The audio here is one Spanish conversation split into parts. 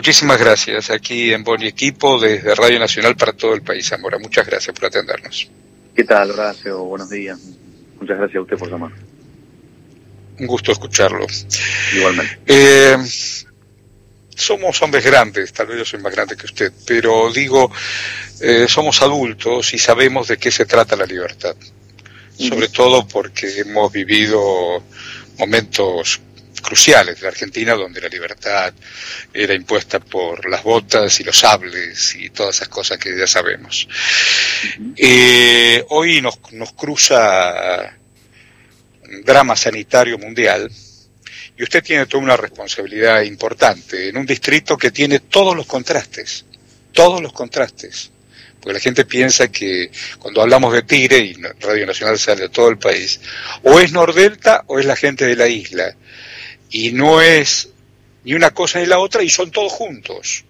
Muchísimas gracias. Aquí en Boni Equipo, desde Radio Nacional para todo el país, Zamora. Muchas gracias por atendernos. ¿Qué tal, Horacio? Buenos días. Muchas gracias a usted por llamar. Un gusto escucharlo. Igualmente. Somos hombres grandes, tal vez yo soy más grande que usted, pero digo, somos adultos y sabemos de qué se trata la libertad. Sobre todo porque hemos vivido momentos cruciales de la Argentina donde la libertad era impuesta por las botas y los sables y todas esas cosas que ya sabemos. Hoy nos cruza un drama sanitario mundial y usted tiene toda una responsabilidad importante en un distrito que tiene todos los contrastes, porque la gente piensa que cuando hablamos de Tigre, y Radio Nacional sale de todo el país, o es Nordelta o es la gente de la isla, y no es ni una cosa ni la otra, y son todos juntos,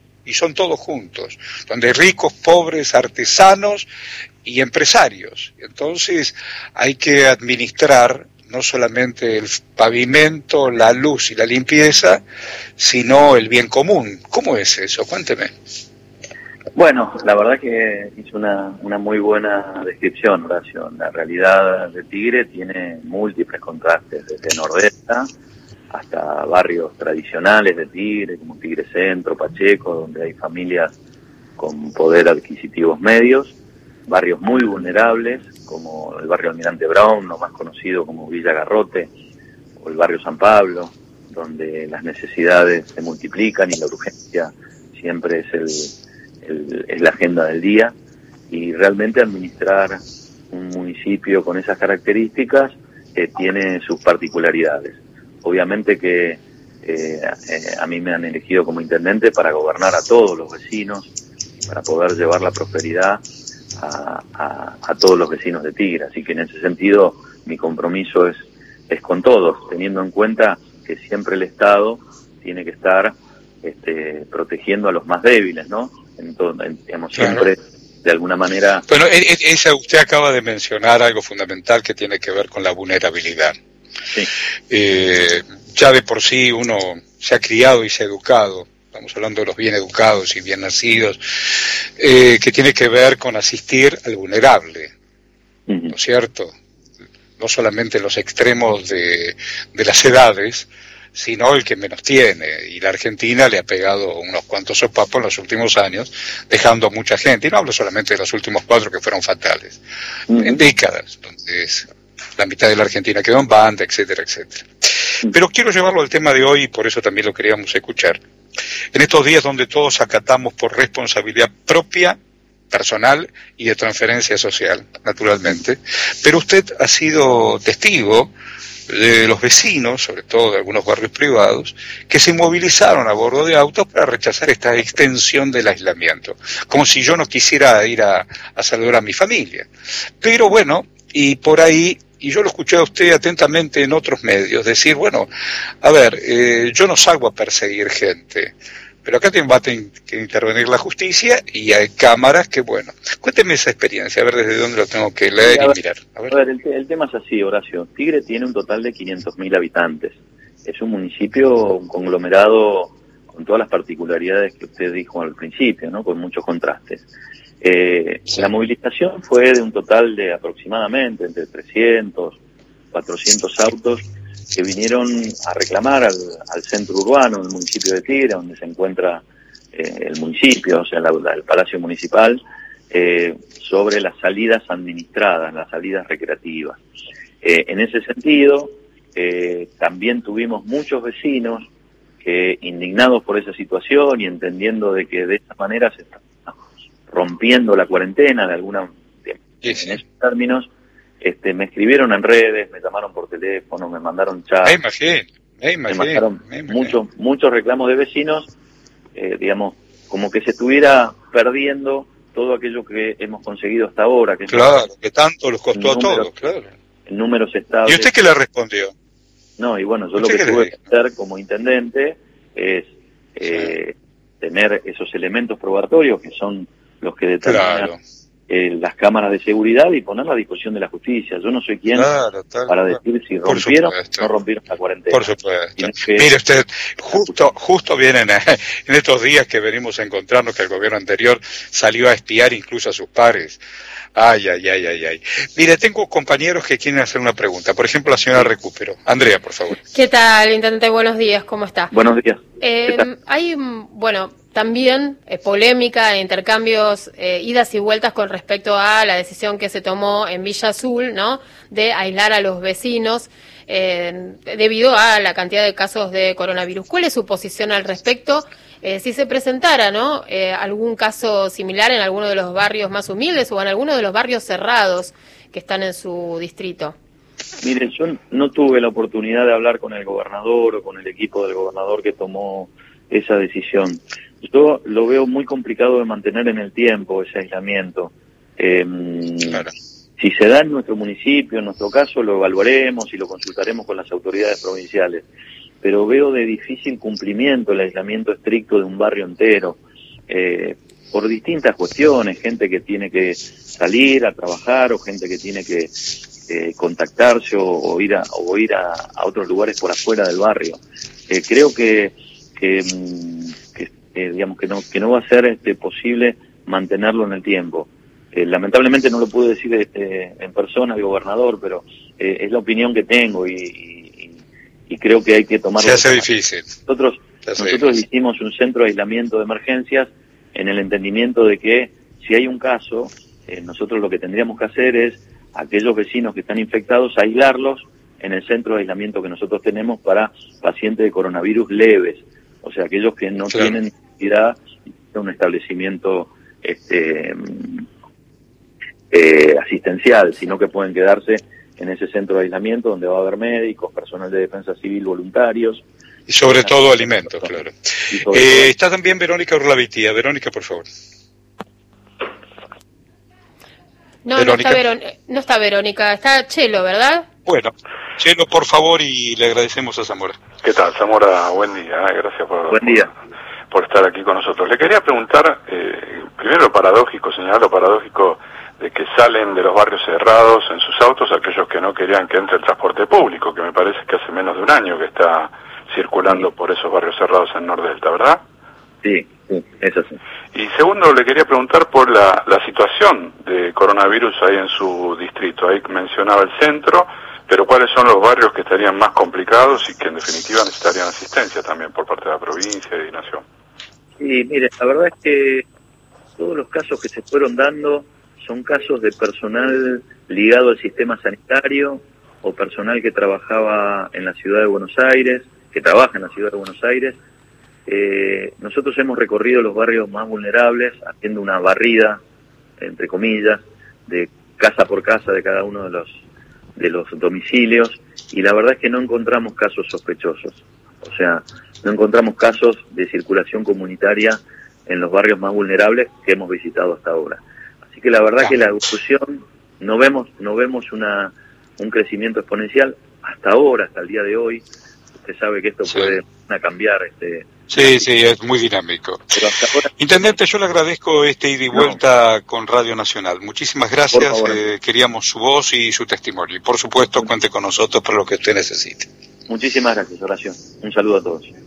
donde hay ricos, pobres, artesanos y empresarios. Entonces hay que administrar no solamente el pavimento, la luz y la limpieza, sino el bien común. ¿Cómo es eso? Cuénteme. Bueno, la verdad que hizo una muy buena descripción, Horacio. La realidad de Tigre tiene múltiples contrastes, desde Nordelta hasta barrios tradicionales de Tigre, como Tigre Centro, Pacheco, donde hay familias con poder adquisitivos medios, barrios muy vulnerables, como el barrio Almirante Brown, o más conocido como Villa Garrote, o el barrio San Pablo, donde las necesidades se multiplican y la urgencia siempre es la agenda del día, y realmente administrar un municipio con esas características tiene sus particularidades. Obviamente que a mí me han elegido como intendente para gobernar a todos los vecinos, para poder llevar la prosperidad a todos los vecinos de Tigre, así que en ese sentido mi compromiso es con todos, teniendo en cuenta que siempre el Estado tiene que estar protegiendo a los más débiles, ¿no? Digamos, siempre, de alguna manera... Bueno, usted acaba de mencionar algo fundamental que tiene que ver con la vulnerabilidad. Sí. Ya de por sí uno se ha criado y se ha educado, estamos hablando de los bien educados y bien nacidos, que tiene que ver con asistir al vulnerable, ¿no es cierto? No solamente los extremos de las edades, sino el que menos tiene, y la Argentina le ha pegado unos cuantos sopapos en los últimos años, dejando a mucha gente, y no hablo solamente de los últimos 4 que fueron fatales, en décadas, donde la mitad de la Argentina quedó en banda, etcétera, etcétera. Pero quiero llevarlo al tema de hoy, y por eso también lo queríamos escuchar. En estos días donde todos acatamos por responsabilidad propia, personal y de transferencia social, naturalmente, pero usted ha sido testigo de los vecinos, sobre todo de algunos barrios privados, que se movilizaron a bordo de autos para rechazar esta extensión del aislamiento, como si yo no quisiera ir a saludar a mi familia. Pero bueno, y por ahí, y yo lo escuché a usted atentamente en otros medios, decir, bueno, a ver, yo no salgo a perseguir gente, pero acá va a tener que intervenir la justicia y hay cámaras que, bueno, cuénteme esa experiencia, a ver desde dónde lo tengo que leer y mirar. A ver, el tema es así, Horacio. Tigre tiene un total de 500.000 habitantes. Es un municipio, un conglomerado con todas las particularidades que usted dijo al principio, ¿no? Con muchos contrastes. Sí. La movilización fue de un total de aproximadamente entre 300, 400 autos que vinieron a reclamar al centro urbano del municipio de Tigre, donde se encuentra el municipio, o sea, el Palacio Municipal, sobre las salidas administradas, las salidas recreativas. En ese sentido, también tuvimos muchos vecinos que, indignados por esa situación y entendiendo de que de esta manera se está rompiendo la cuarentena de alguna en esos términos, me escribieron en redes, me llamaron por teléfono, me mandaron chat, me mandaron muchos reclamos de vecinos, digamos, como que se estuviera perdiendo todo aquello que hemos conseguido hasta ahora. Que tanto los costó a todos, claro. En números estables. ¿Y usted qué le respondió? No, y bueno, yo lo que tuve que hacer como intendente es tener esos elementos probatorios que son los que determinan las cámaras de seguridad y ponerla a disposición de la justicia. Yo no soy quien para decir si rompieron o no rompieron la cuarentena. Por supuesto. Mire usted, justo vienen en estos días que venimos a encontrarnos que el gobierno anterior salió a espiar incluso a sus pares. Ay. Mire, tengo compañeros que quieren hacer una pregunta. Por ejemplo, la señora Recupero. Andrea, por favor. ¿Qué tal, intendente? Buenos días, ¿cómo está? Buenos días. Hay, también polémica, intercambios, idas y vueltas con respecto a la decisión que se tomó en Villa Azul, ¿no?, de aislar a los vecinos debido a la cantidad de casos de coronavirus. ¿Cuál es su posición al respecto? Si se presentara, ¿no?, algún caso similar en alguno de los barrios más humildes o en alguno de los barrios cerrados que están en su distrito. Mire, yo no tuve la oportunidad de hablar con el gobernador o con el equipo del gobernador que tomó esa decisión. Yo lo veo muy complicado de mantener en el tiempo ese aislamiento. Claro. Si se da en nuestro municipio, en nuestro caso, lo evaluaremos y lo consultaremos con las autoridades provinciales. Pero veo de difícil cumplimiento el aislamiento estricto de un barrio entero, por distintas cuestiones, gente que tiene que salir a trabajar o gente que tiene que contactarse o ir a otros lugares por afuera del barrio. Creo que no va a ser posible mantenerlo en el tiempo. Lamentablemente no lo pude decir en persona al gobernador, pero es la opinión que tengo y creo que hay que tomarlo. Se hace difícil. Nosotros hicimos un centro de aislamiento de emergencias en el entendimiento de que si hay un caso, nosotros lo que tendríamos que hacer es aquellos vecinos que están infectados, aislarlos en el centro de aislamiento que nosotros tenemos para pacientes de coronavirus leves, o sea, aquellos que no tienen necesidad de un establecimiento asistencial, sino que pueden quedarse en ese centro de aislamiento donde va a haber médicos, personal de defensa civil, voluntarios. Y sobre todo alimentos, claro. Está también Verónica Urlavitía. Verónica, por favor. No está Verónica, está Chelo, ¿verdad? Bueno, Chelo, por favor, y le agradecemos a Zamora. ¿Qué tal, Zamora? Buen día, gracias Buen día. por estar aquí con nosotros. Le quería preguntar, primero lo paradójico, señalar lo paradójico de que salen de los barrios cerrados en sus autos aquellos que no querían que entre el transporte público, que me parece que hace menos de un año que está circulando por esos barrios cerrados en Nordelta, ¿verdad? Sí, es así. Y segundo, le quería preguntar por la situación de coronavirus ahí en su distrito. Ahí mencionaba el centro, pero ¿cuáles son los barrios que estarían más complicados y que en definitiva necesitarían asistencia también por parte de la provincia y de Nación? Sí, mire, la verdad es que todos los casos que se fueron dando son casos de personal ligado al sistema sanitario o personal que trabajaba en la ciudad de Buenos Aires, que trabaja en la ciudad de Buenos Aires. Nosotros hemos recorrido los barrios más vulnerables haciendo una barrida, entre comillas, de casa por casa de cada uno de los domicilios, y la verdad es que no encontramos casos sospechosos. O sea, no encontramos casos de circulación comunitaria en los barrios más vulnerables que hemos visitado hasta ahora. Así que la verdad que la evolución no vemos un crecimiento exponencial hasta ahora, hasta el día de hoy. Usted sabe que esto puede cambiar. Sí, es muy dinámico. Pero hasta ahora, Intendente, yo le agradezco ida y vuelta con Radio Nacional. Muchísimas gracias. Queríamos su voz y su testimonio. Y por supuesto, cuente con nosotros para lo que usted necesite. Muchísimas gracias, Horacio. Un saludo a todos.